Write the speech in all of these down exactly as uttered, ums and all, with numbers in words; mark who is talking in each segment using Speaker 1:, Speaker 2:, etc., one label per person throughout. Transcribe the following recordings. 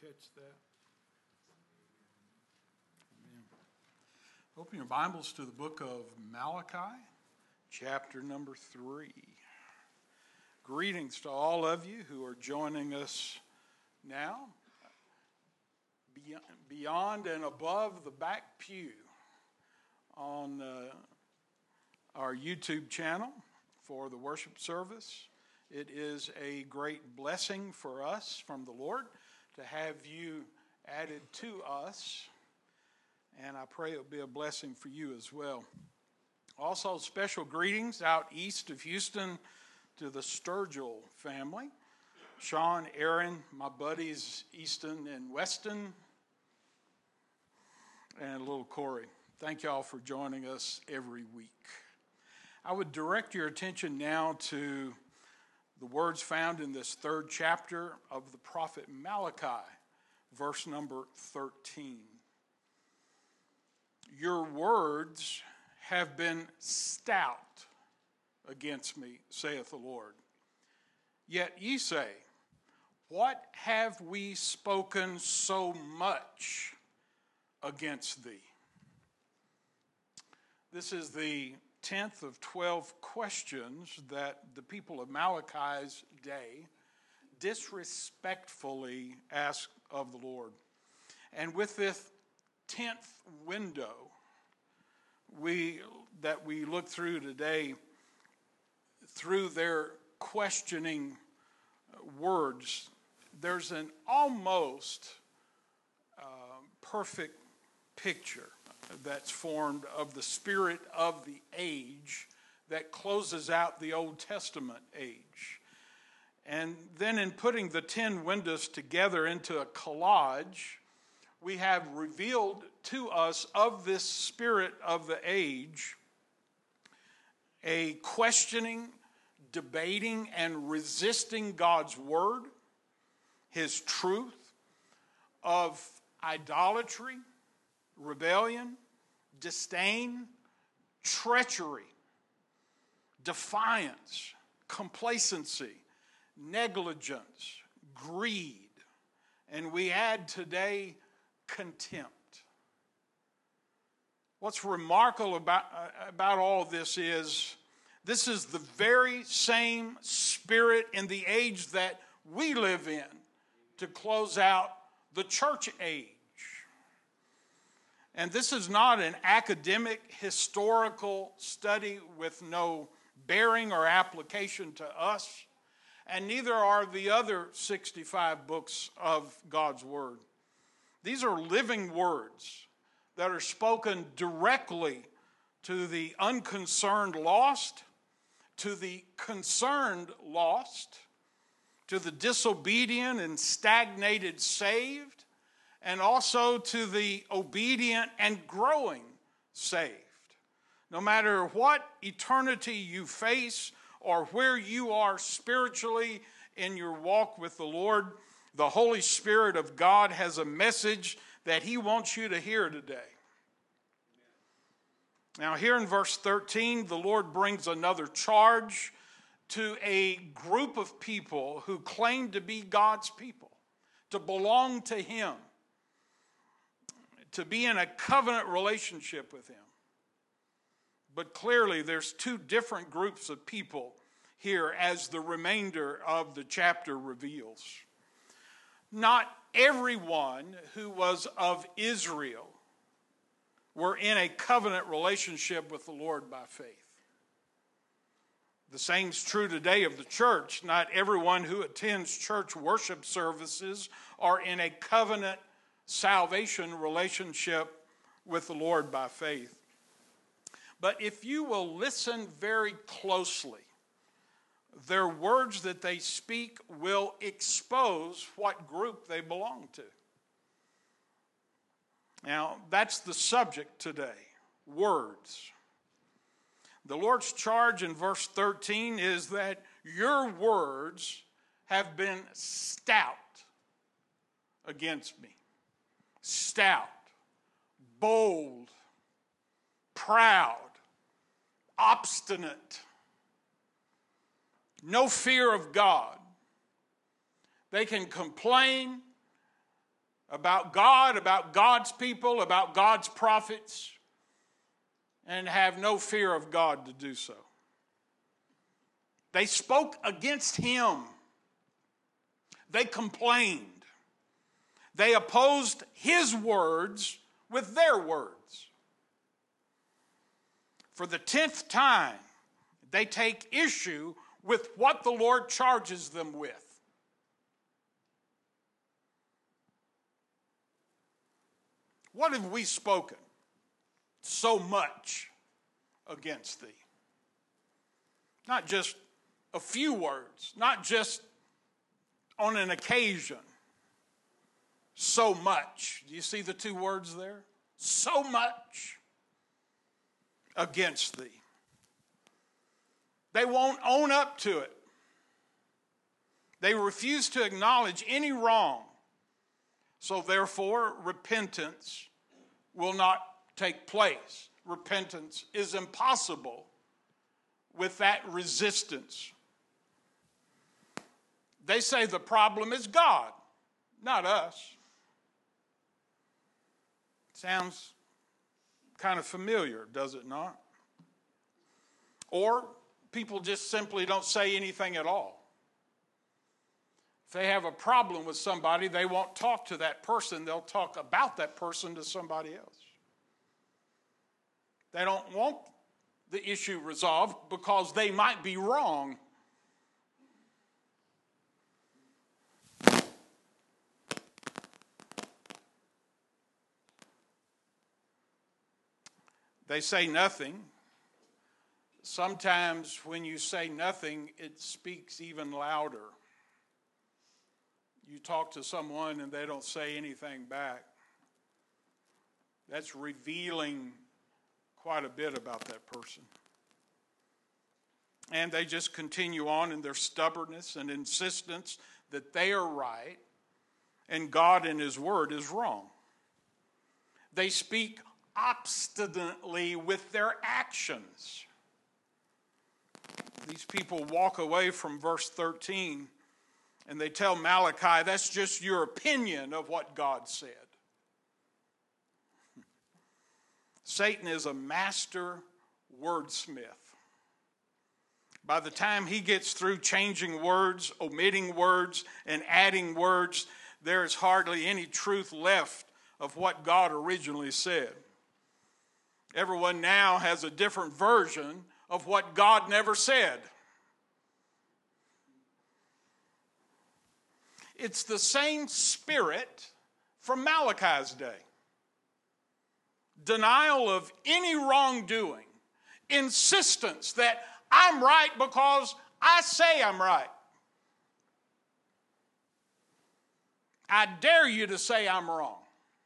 Speaker 1: catch that. Amen. Open your Bibles to the book of Malachi, chapter number three. Greetings to all of you who are joining us now, beyond and above the back pew on uh, our YouTube channel for the worship service. It is a great blessing for us from the Lord to have you added to us, and I pray it'll be a blessing for you as well. Also, special greetings out east of Houston to the Sturgill family. Sean, Aaron, my buddies Easton and Weston, and little Corey. Thank y'all for joining us every week. I would direct your attention now to the words found in this third chapter of the prophet Malachi, verse number thirteen. Your words have been stout against me, saith the Lord. Yet ye say, what have we spoken so much against thee? This is the tenth of twelve questions that the people of Malachi's day disrespectfully asked of the Lord. And with this tenth window we that we look through today, through their questioning words, there's an almost uh, perfect picture that's formed of the spirit of the age that closes out the Old Testament age. And then in putting the ten windows together into a collage, we have revealed to us of this spirit of the age a questioning, debating, and resisting God's word, his truth, of idolatry, rebellion, disdain, treachery, defiance, complacency, negligence, greed, and we add today contempt. What's remarkable about, uh, about all this is this is the very same spirit in the age that we live in to close out the church age. And this is not an academic, historical study with no bearing or application to us, and neither are the other sixty-five books of God's Word. These are living words that are spoken directly to the unconcerned lost, to the concerned lost, to the disobedient and stagnated saved, and also to the obedient and growing saved. No matter what eternity you face or where you are spiritually in your walk with the Lord, the Holy Spirit of God has a message that he wants you to hear today. Now here in verse thirteen, the Lord brings another charge to a group of people who claim to be God's people, to belong to him, to be in a covenant relationship with him. But clearly there's two different groups of people here as the remainder of the chapter reveals. Not everyone who was of Israel were in a covenant relationship with the Lord by faith. The same is true today of the church. Not everyone who attends church worship services are in a covenant salvation relationship with the Lord by faith. But if you will listen very closely, their words that they speak will expose what group they belong to. Now, that's the subject today, words. The Lord's charge in verse thirteen is that your words have been stout against me. Stout, bold, proud, obstinate, no fear of God. They can complain about God, about God's people, about God's prophets, and have no fear of God to do so. They spoke against him. They complained. They opposed his words with their words. For the tenth time, they take issue with what the Lord charges them with. What have we spoken so much against thee? Not just a few words, not just on an occasion. So much. Do you see the two words there? So much against thee. They won't own up to it. They refuse to acknowledge any wrong. So therefore, repentance will not take place. Repentance is impossible with that resistance. They say the problem is God, not us. Sounds kind of familiar, does it not? Or people just simply don't say anything at all. If they have a problem with somebody, they won't talk to that person. They'll talk about that person to somebody else. They don't want the issue resolved because they might be wrong. They say nothing. Sometimes when you say nothing, it speaks even louder. You talk to someone and they don't say anything back. That's revealing quite a bit about that person. And they just continue on in their stubbornness and insistence that they are right and God and His Word is wrong. They speak obstinately with their actions. These people walk away from verse thirteen and they tell Malachi, that's just your opinion of what God said. Satan is a master wordsmith. By the time he gets through changing words, omitting words, and adding words, there is hardly any truth left of what God originally said. Everyone now has a different version of what God never said. It's the same spirit from Malachi's day. Denial of any wrongdoing. Insistence that I'm right because I say I'm right. I dare you to say I'm wrong.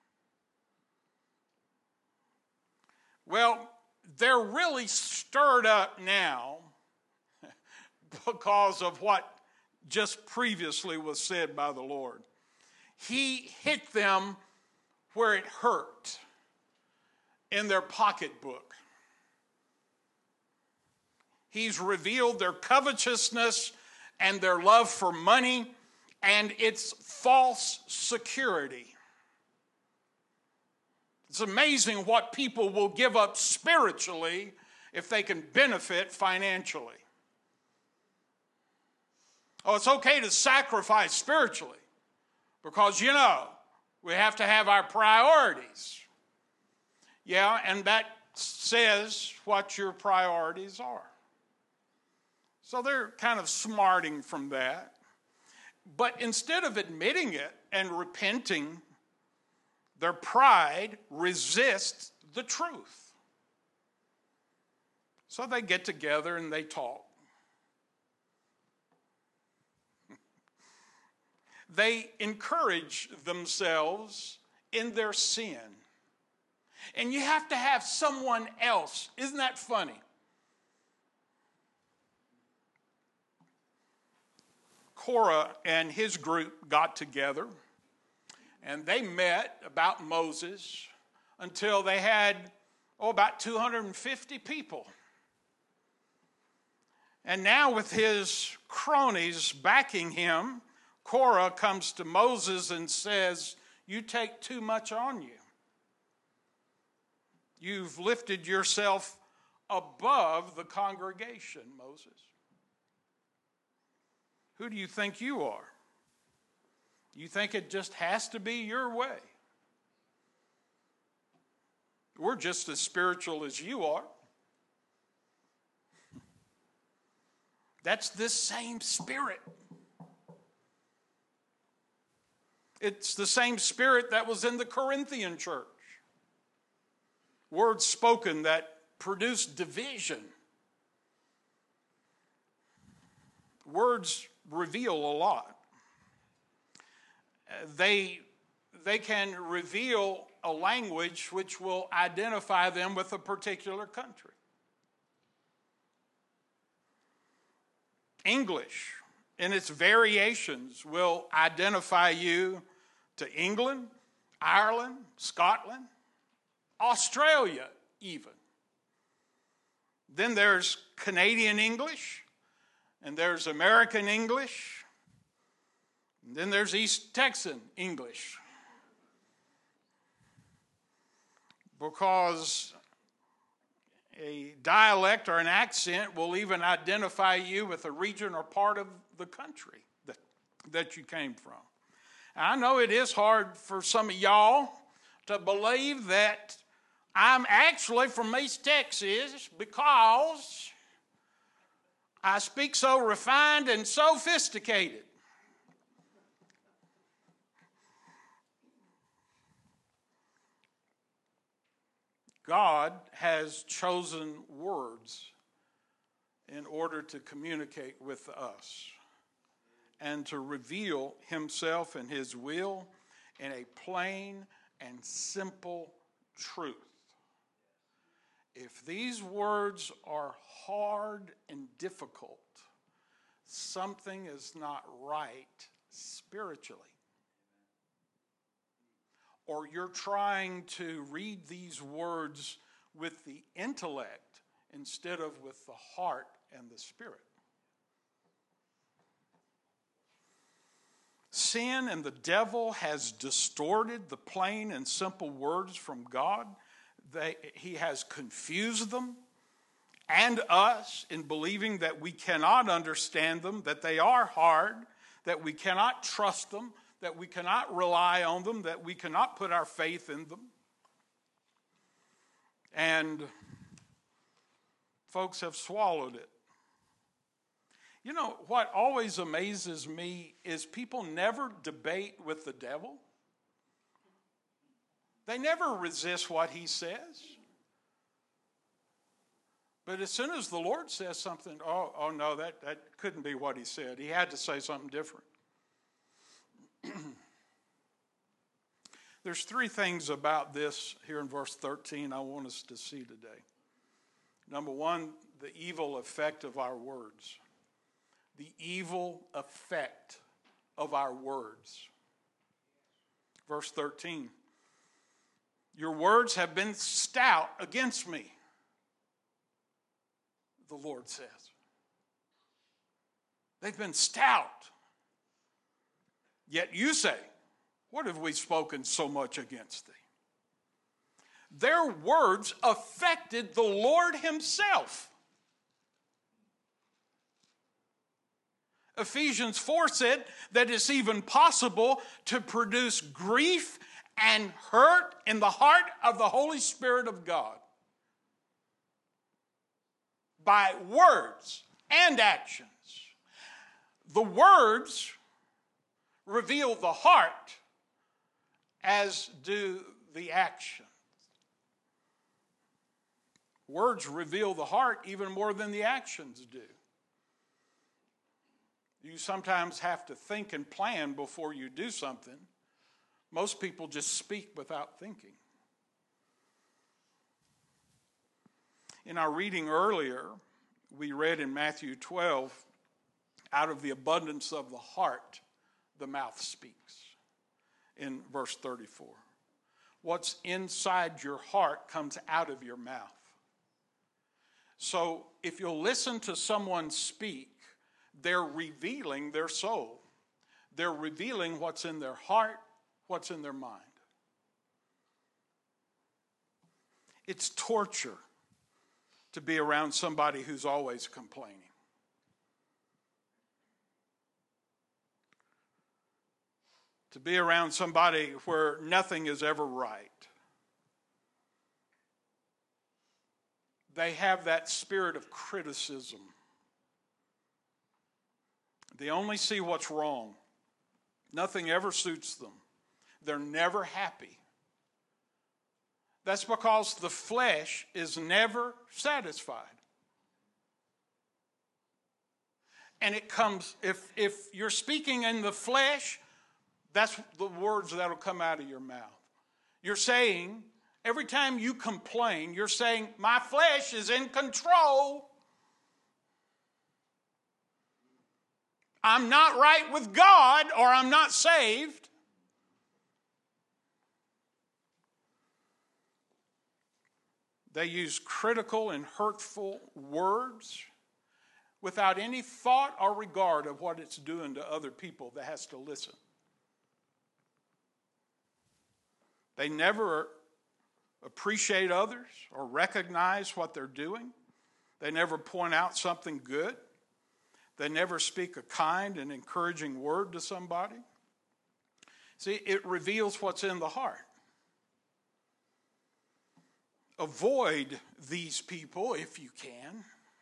Speaker 1: Well, they're really stirred up now because of what just previously was said by the Lord. He hit them where it hurt, in their pocketbook. He's revealed their covetousness and their love for money and its false security. It's amazing what people will give up spiritually if they can benefit financially. Oh, it's okay to sacrifice spiritually because, you know, we have to have our priorities. Yeah, and that says what your priorities are. So they're kind of smarting from that. But instead of admitting it and repenting, their pride resists the truth. So they get together and they talk. They encourage themselves in their sin. And you have to have someone else. Isn't that funny? Korah and his group got together and they met about Moses until they had, oh, about two hundred fifty people. And now with his cronies backing him, Korah comes to Moses and says, You take too much on you. You've lifted yourself above the congregation, Moses. Who do you think you are? You think it just has to be your way? We're just as spiritual as you are. That's this same Spirit. It's the same Spirit that was in the Corinthian church. Words spoken that produced division. Words reveal a lot. They, they can reveal a language which will identify them with a particular country. English, in its variations, will identify you to England, Ireland, Scotland, Australia even. Then there's Canadian English, and there's American English, and then there's East Texan English. Because a dialect or an accent will even identify you with a region or part of the country that, that you came from. I know it is hard for some of y'all to believe that I'm actually from East Texas because I speak so refined and sophisticated. God has chosen words in order to communicate with us and to reveal himself and his will in a plain and simple truth. If these words are hard and difficult, something is not right spiritually. Or you're trying to read these words with the intellect instead of with the heart and the spirit. Sin and the devil has distorted the plain and simple words from God. They, he has confused them and us in believing that we cannot understand them, that they are hard, that we cannot trust them, that we cannot rely on them, that we cannot put our faith in them. And folks have swallowed it. You know, what always amazes me is people never debate with the devil. They never resist what he says. But as soon as the Lord says something, oh, oh no, that, that couldn't be what he said. He had to say something different. There's three things about this here in verse thirteen I want us to see today. Number one, the evil effect of our words. The evil effect of our words. Verse thirteen. Your words have been stout against me, the Lord says. They've been stout. Yet you say, what have we spoken so much against thee? Their words affected the Lord himself. Ephesians four said that it's even possible to produce grief and hurt in the heart of the Holy Spirit of God by words and actions. The words reveal the heart, as do the actions. Words reveal the heart even more than the actions do. You sometimes have to think and plan before you do something. Most people just speak without thinking. In our reading earlier, we read in Matthew twelve, out of the abundance of the heart, the mouth speaks. In verse thirty-four. What's inside your heart comes out of your mouth. So if you'll listen to someone speak, they're revealing their soul. They're revealing what's in their heart, what's in their mind. It's torture to be around somebody who's always complaining. To be around somebody where nothing is ever right. They have that spirit of criticism. They only see what's wrong. Nothing ever suits them. They're never happy. That's because the flesh is never satisfied. And it comes, if, if you're speaking in the flesh, that's the words that will come out of your mouth. You're saying, every time you complain, you're saying, my flesh is in control. I'm not right with God, or I'm not saved. They use critical and hurtful words without any thought or regard of what it's doing to other people that has to listen. They never appreciate others or recognize what they're doing. They never point out something good. They never speak a kind and encouraging word to somebody. See, it reveals what's in the heart. Avoid these people if you can.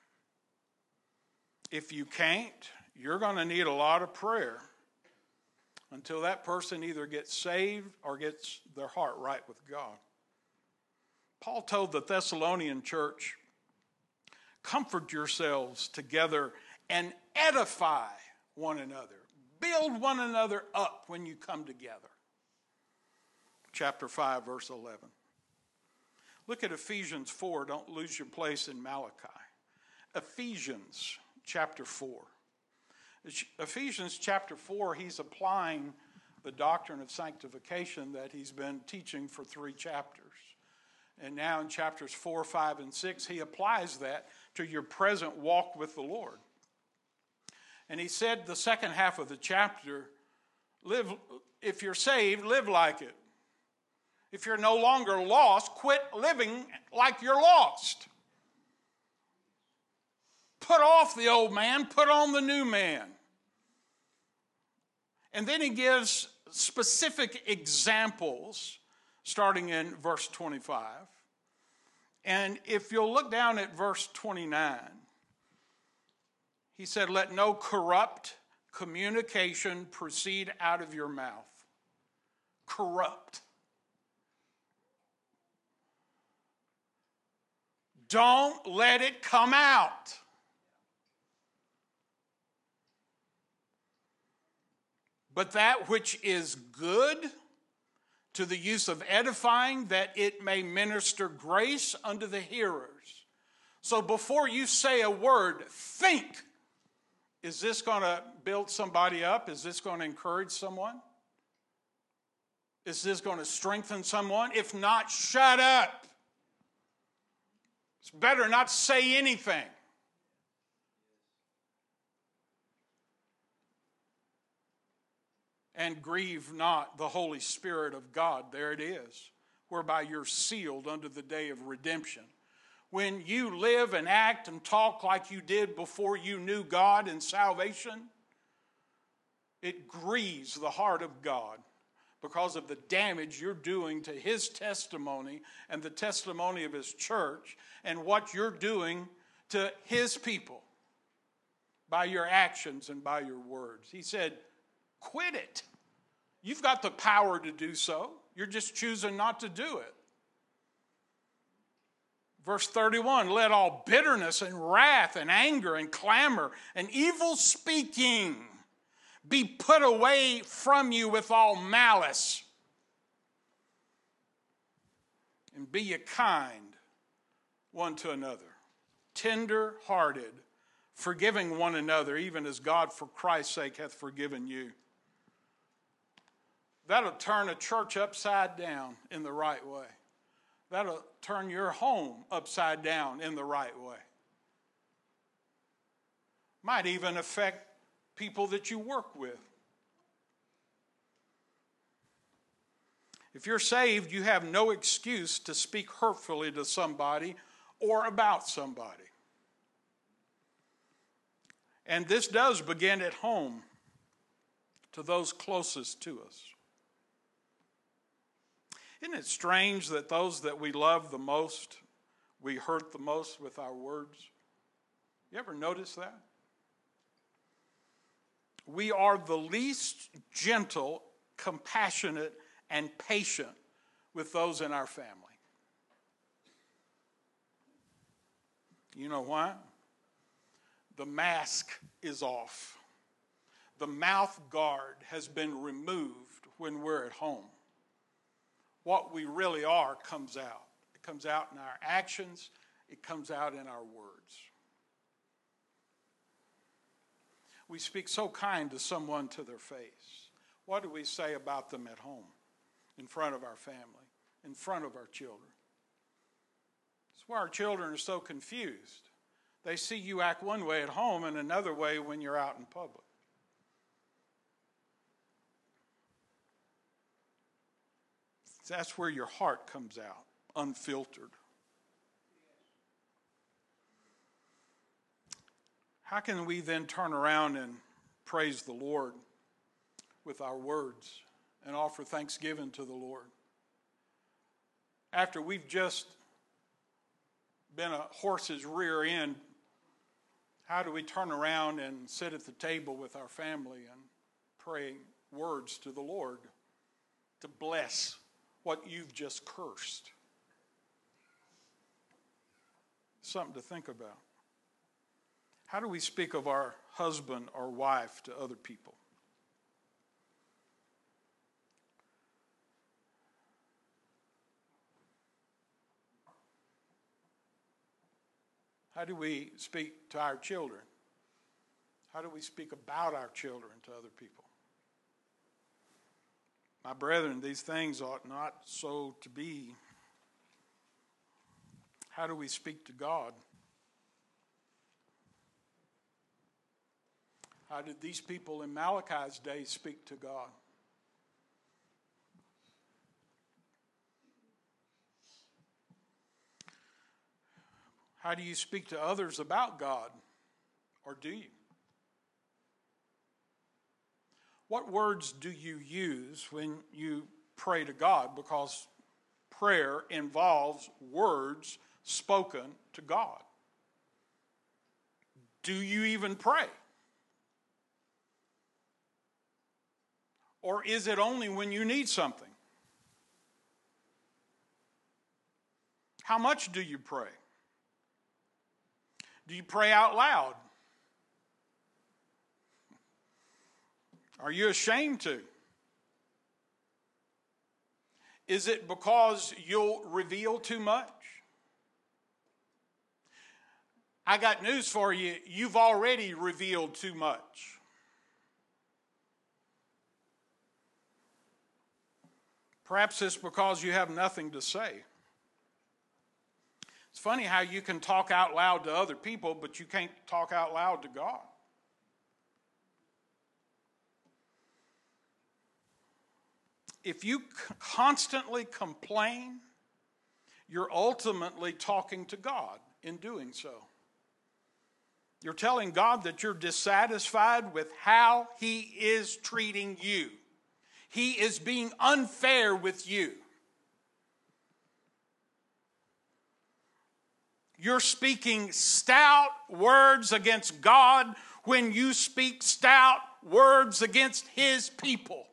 Speaker 1: If you can't, you're going to need a lot of prayer until that person either gets saved or gets their heart right with God. Paul told the Thessalonian church, comfort yourselves together and edify one another. Build one another up when you come together. Chapter five, verse eleven. Look at Ephesians four. Don't lose your place in Malachi. Ephesians chapter four. Ephesians chapter four, he's applying the doctrine of sanctification that he's been teaching for three chapters. And now in chapters four, five, and six, he applies that to your present walk with the Lord. And he said the second half of the chapter, live, if you're saved, live like it. If you're no longer lost, quit living like you're lost. Put off the old man, put on the new man. And then he gives specific examples, starting in verse twenty-five. And if you'll look down at verse twenty-nine, he said, let no corrupt communication proceed out of your mouth. Corrupt. Don't let it come out. But that which is good to the use of edifying, that it may minister grace unto the hearers. So before you say a word, think, is this going to build somebody up? Is this going to encourage someone? Is this going to strengthen someone? If not, shut up. It's better not say anything. And grieve not the Holy Spirit of God. There it is. Whereby you're sealed unto the day of redemption. When you live and act and talk like you did before you knew God and salvation, it grieves the heart of God because of the damage you're doing to his testimony and the testimony of his church and what you're doing to his people by your actions and by your words. He said, quit it. You've got the power to do so. You're just choosing not to do it. Verse thirty-one, let all bitterness and wrath and anger and clamor and evil speaking be put away from you with all malice. And be ye kind one to another, tender-hearted, forgiving one another, even as God for Christ's sake hath forgiven you. That'll turn a church upside down in the right way. That'll turn your home upside down in the right way. Might even affect people that you work with. If you're saved, you have no excuse to speak hurtfully to somebody or about somebody. And this does begin at home, to those closest to us. Isn't it strange that those that we love the most, we hurt the most with our words? You ever notice that? We are the least gentle, compassionate, and patient with those in our family. You know why? The mask is off. The mouth guard has been removed when we're at home. What we really are comes out. It comes out in our actions. It comes out in our words. We speak so kind to someone to their face. What do we say about them at home, in front of our family, in front of our children? That's why our children are so confused. They see you act one way at home and another way when you're out in public. That's where your heart comes out, unfiltered. How can we then turn around and praise the Lord with our words and offer thanksgiving to the Lord after we've just been a horse's rear end? How do we turn around and sit at the table with our family and pray words to the Lord to bless what you've just cursed? Something to think about. How do we speak of our husband or wife to other people? How do we speak to our children? How do we speak about our children to other people? My brethren, these things ought not so to be. How do we speak to God? How did these people in Malachi's day speak to God? How do you speak to others about God? Or do you? What words do you use when you pray to God? Because prayer involves words spoken to God. Do you even pray? Or is it only when you need something? How much do you pray? Do you pray out loud? Are you ashamed to? Is it because you'll reveal too much? I got news for you. You've already revealed too much. Perhaps it's because you have nothing to say. It's funny how you can talk out loud to other people, but you can't talk out loud to God. If you constantly complain, you're ultimately talking to God in doing so. You're telling God that you're dissatisfied with how He is treating you. He is being unfair with you. You're speaking stout words against God when you speak stout words against His people.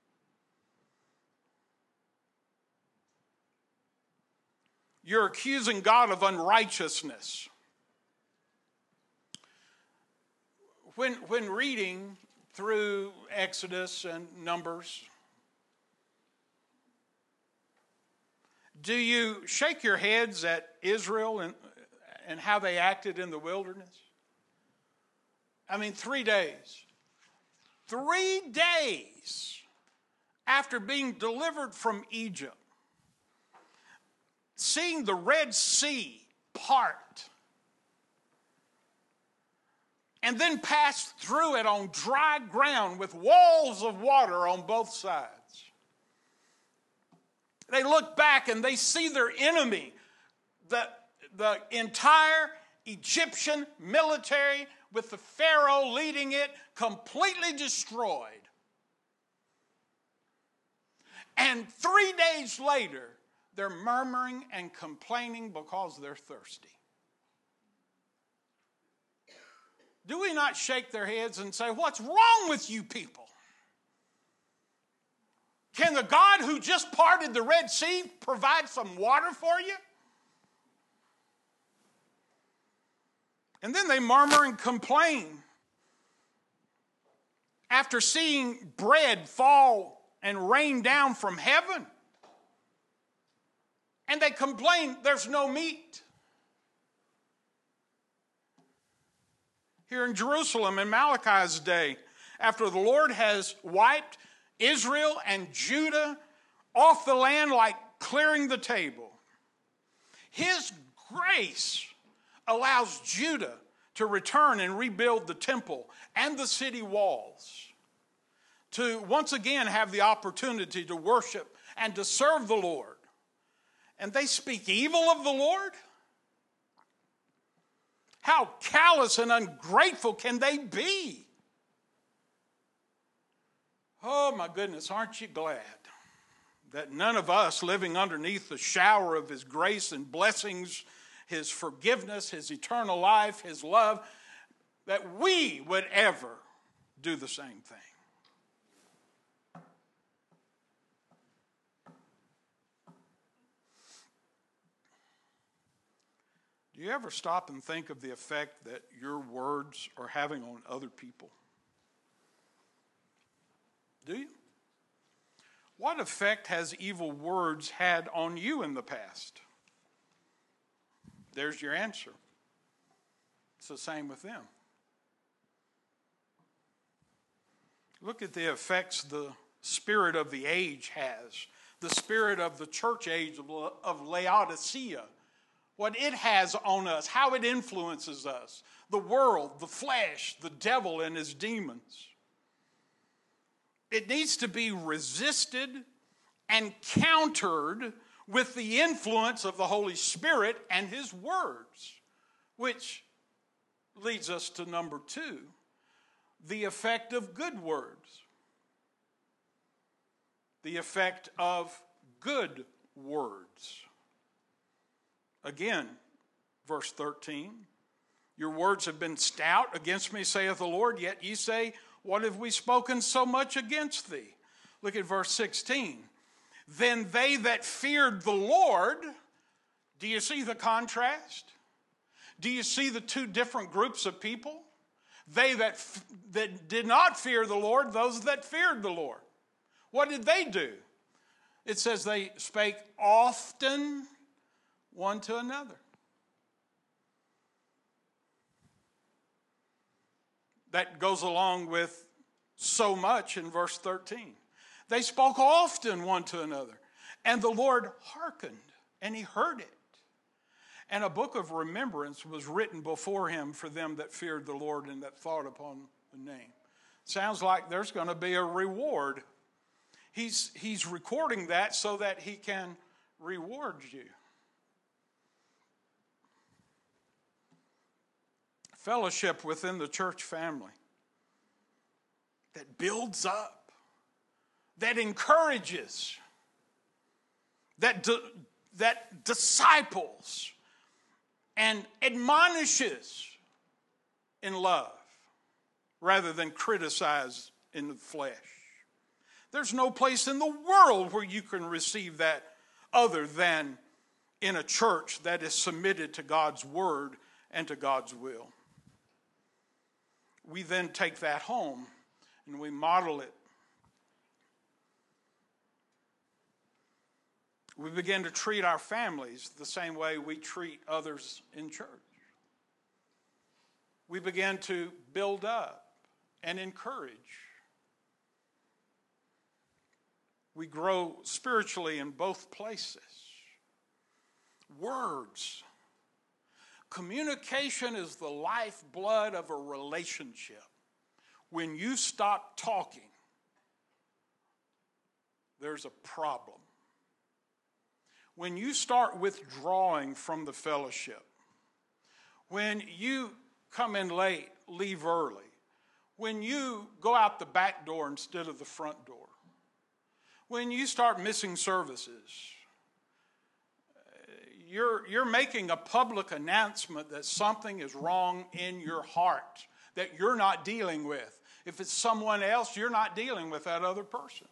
Speaker 1: You're accusing God of unrighteousness. When, when reading through Exodus and Numbers, do you shake your heads at Israel and, and how they acted in the wilderness? I mean, three days. Three days after being delivered from Egypt, seeing the Red Sea part, and then pass through it on dry ground with walls of water on both sides. They look back and they see their enemy, the, the entire Egyptian military with the Pharaoh leading it, completely destroyed. And three days later, they're murmuring and complaining because they're thirsty. Do we not shake their heads and say, what's wrong with you people? Can the God who just parted the Red Sea provide some water for you? And then they murmur and complain after seeing bread fall and rain down from heaven. And they complain there's no meat. Here in Jerusalem in Malachi's day, after the Lord has wiped Israel and Judah off the land like clearing the table, His grace allows Judah to return and rebuild the temple and the city walls, to once again have the opportunity to worship and to serve the Lord. And they speak evil of the Lord? How callous and ungrateful can they be? Oh my goodness, aren't you glad that none of us living underneath the shower of His grace and blessings, His forgiveness, His eternal life, His love, that we would ever do the same thing? Do you ever stop and think of the effect that your words are having on other people? Do you? What effect has evil words had on you in the past? There's your answer. It's the same with them. Look at the effects the spirit of the age has. The spirit of the church age of Laodicea. What it has on us, how it influences us. The world, the flesh, the devil and his demons. It needs to be resisted and countered with the influence of the Holy Spirit and His words. Which leads us to number two, the effect of good words. The effect of good words. Again, verse thirteen, your words have been stout against me, saith the Lord, yet ye say, what have we spoken so much against thee? Look at verse sixteen. Then they that feared the Lord, do you see the contrast? Do you see the two different groups of people? They that, that did not fear the Lord, those that feared the Lord. What did they do? It says they spake often one to another. That goes along with so much in verse thirteen. They spoke often one to another, and the Lord hearkened, and He heard it. And a book of remembrance was written before Him for them that feared the Lord and that thought upon the name. Sounds like there's going to be a reward. He's, he's recording that so that He can reward you. Fellowship within the church family that builds up, that encourages, that, di- that disciples and admonishes in love rather than criticize in the flesh. There's no place in the world where you can receive that other than in a church that is submitted to God's word and to God's will. We then take that home and we model it. We begin to treat our families the same way we treat others in church. We begin to build up and encourage. We grow spiritually in both places. Words. Communication is the lifeblood of a relationship. When you stop talking, there's a problem. when you start withdrawing from the fellowship, when you come in late, leave early, when you go out the back door instead of the front door, when you start missing services, you're, you're making a public announcement that something is wrong in your heart that you're not dealing with. If it's someone else, you're not dealing with that other person.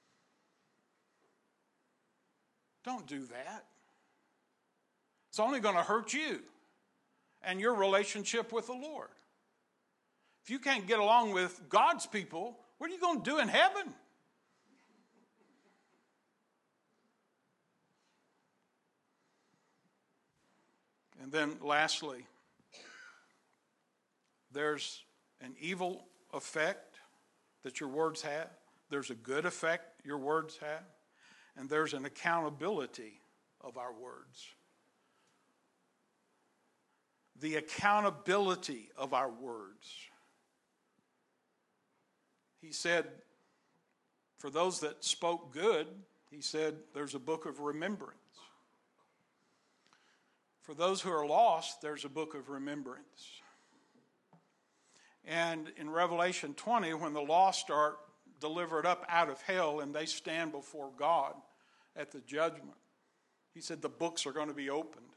Speaker 1: Don't do that. It's only going to hurt you and your relationship with the Lord. If you can't get along with God's people, what are you going to do in heaven? And then lastly, there's an evil effect that your words have. There's a good effect your words have. And there's an accountability of our words. The accountability of our words. He said, for those that spoke good, he said, there's a book of remembrance. For those who are lost, there's a book of remembrance. And in Revelation twenty, when the lost are delivered up out of hell and they stand before God at the judgment, he said the books are going to be opened.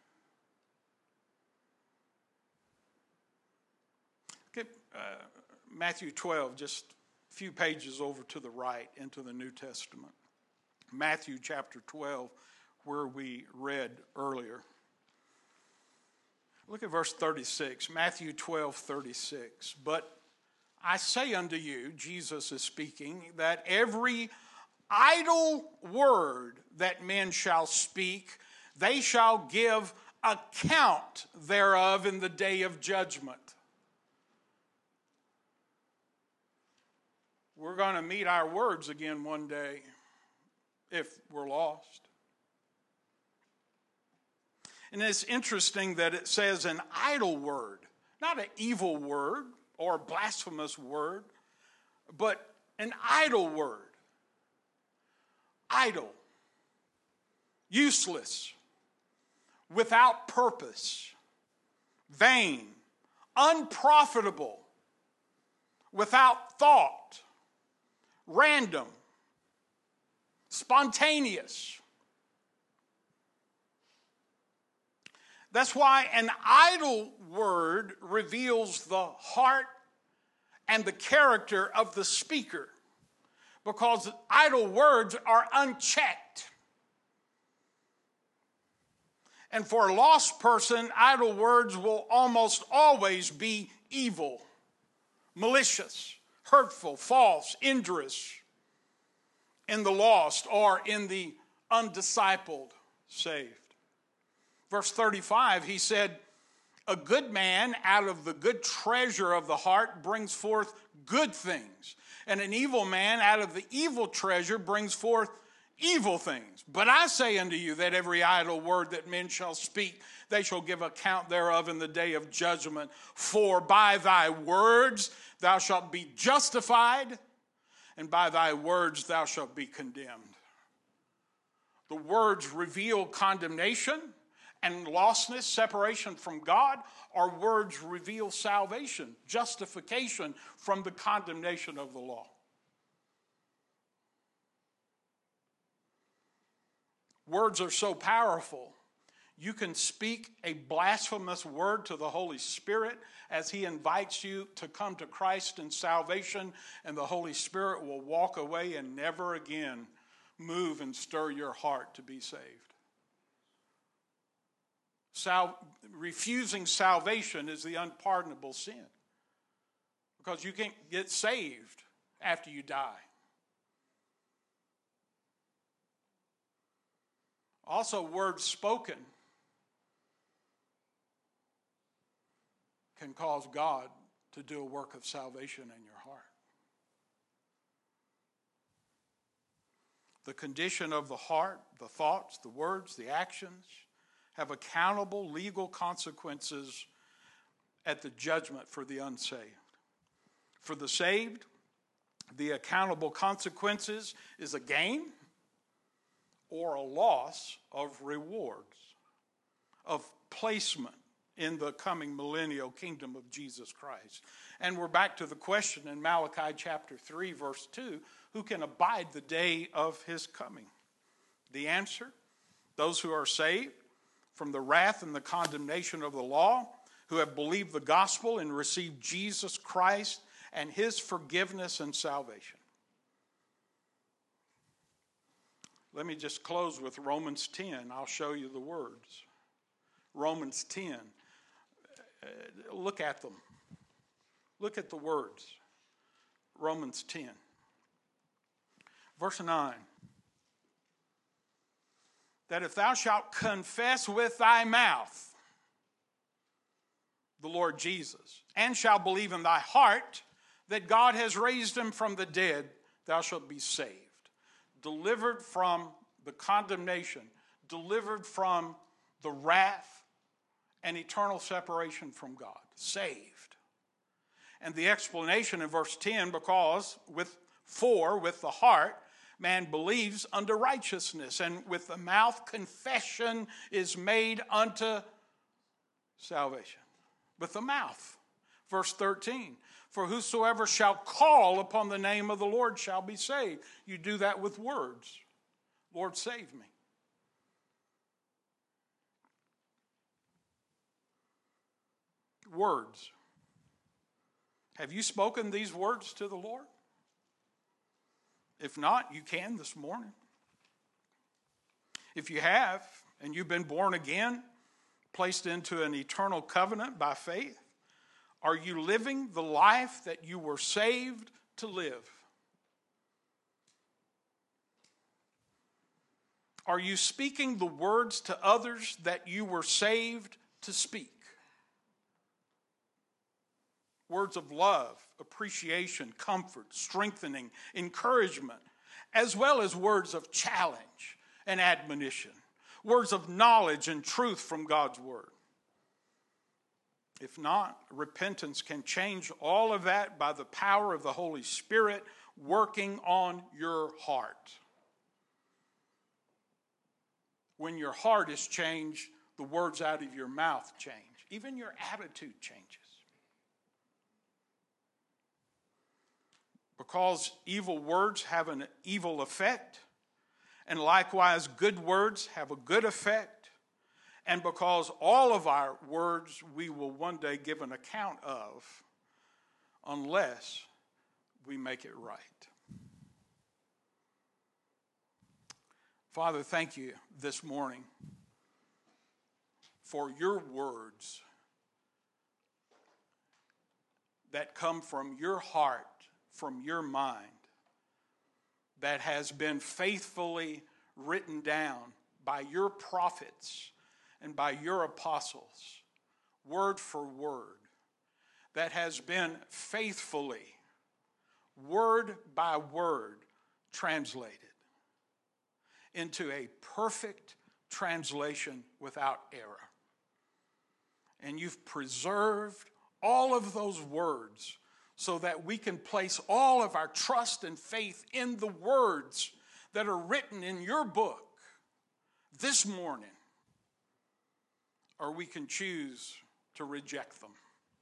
Speaker 1: Okay, uh, Matthew twelve, just a few pages over to the right into the New Testament. Matthew chapter twelve, where we read earlier. Look at verse thirty-six, Matthew twelve, thirty-six. But I say unto you, Jesus is speaking, that every idle word that men shall speak, they shall give account thereof in the day of judgment. We're going to meet our words again one day if we're lost. And it's interesting that it says an idle word, not an evil word or a blasphemous word, but an idle word. Idle, useless, without purpose, vain, unprofitable, without thought, random, spontaneous. That's why an idle word reveals the heart and the character of the speaker, because idle words are unchecked. And for a lost person, idle words will almost always be evil, malicious, hurtful, false, injurious in the lost or in the undiscipled saved. Verse thirty-five, he said, a good man out of the good treasure of the heart brings forth good things, and an evil man out of the evil treasure brings forth evil things. But I say unto you that every idle word that men shall speak, they shall give account thereof in the day of judgment. For by thy words thou shalt be justified, and by thy words thou shalt be condemned. The words reveal condemnation and lostness, separation from God. Our words reveal salvation, justification from the condemnation of the law. Words are so powerful. You can speak a blasphemous word to the Holy Spirit as he invites you to come to Christ in salvation, and the Holy Spirit will walk away and never again move and stir your heart to be saved. Sal- refusing salvation is the unpardonable sin, because you can't get saved after you die. Also, words spoken can cause God to do a work of salvation in your heart. The condition of the heart, the thoughts, the words, the actions have accountable legal consequences at the judgment for the unsaved. For the saved, the accountable consequences is a gain or a loss of rewards, of placement in the coming millennial kingdom of Jesus Christ. And we're back to the question in Malachi chapter three, verse two, who can abide the day of his coming? The answer, those who are saved from the wrath and the condemnation of the law, who have believed the gospel and received Jesus Christ and his forgiveness and salvation. Let me just close with Romans ten. I'll show you the words. Romans ten. Uh, look at them. Look at the words. Romans ten. Verse nine. That if thou shalt confess with thy mouth the Lord Jesus, and shalt believe in thy heart that God has raised him from the dead, thou shalt be saved. Delivered from the condemnation, delivered from the wrath and eternal separation from God. Saved. And the explanation in verse ten, because with for with the heart man believes unto righteousness, and with the mouth confession is made unto salvation. With the mouth. Verse thirteen, for whosoever shall call upon the name of the Lord shall be saved. You do that with words. Lord, save me. Words. Have you spoken these words to the Lord? If not, you can this morning. If you have, and you've been born again, placed into an eternal covenant by faith, are you living the life that you were saved to live? Are you speaking the words to others that you were saved to speak? Words of love, appreciation, comfort, strengthening, encouragement, as well as words of challenge and admonition. Words of knowledge and truth from God's word. If not, repentance can change all of that by the power of the Holy Spirit working on your heart. When your heart is changed, the words out of your mouth change. Even your attitude changes. Because evil words have an evil effect, and likewise good words have a good effect, and because all of our words we will one day give an account of, unless we make it right. Father, thank you this morning for your words that come from your heart, from your mind, that has been faithfully written down by your prophets and by your apostles, word for word, that has been faithfully, word by word, translated into a perfect translation without error. And you've preserved all of those words so that we can place all of our trust and faith in the words that are written in your book this morning, or we can choose to reject them.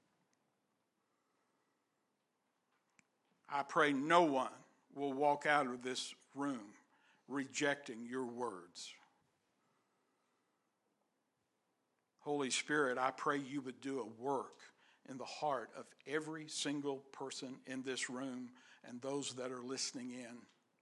Speaker 1: I pray no one will walk out of this room rejecting your words. Holy Spirit, I pray you would do a work in the heart of every single person in this room and those that are listening in.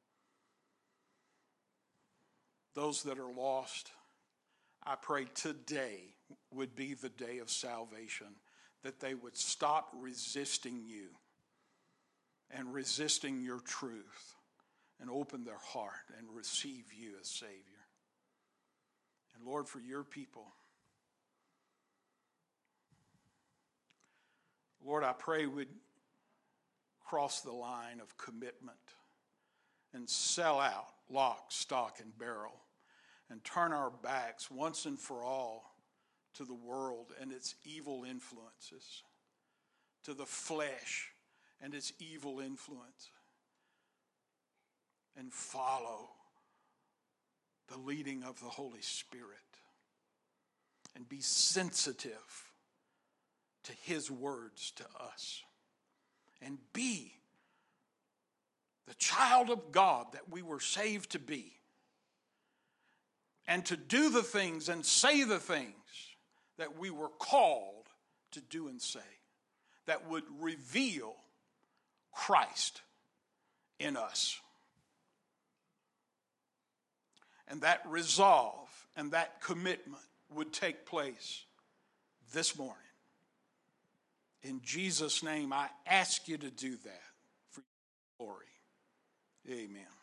Speaker 1: Those that are lost, I pray today would be the day of salvation, that they would stop resisting you and resisting your truth and open their heart and receive you as Savior. And Lord, for your people, Lord, I pray we'd cross the line of commitment and sell out lock, stock, and barrel and turn our backs once and for all to the world and its evil influences, to the flesh and its evil influence, and follow the leading of the Holy Spirit and be sensitive to his words to us. And be the child of God that we were saved to be. And to do the things and say the things that we were called to do and say, that would reveal Christ in us. And that resolve and that commitment would take place this morning. In Jesus' name, I ask you to do that for your glory. Amen.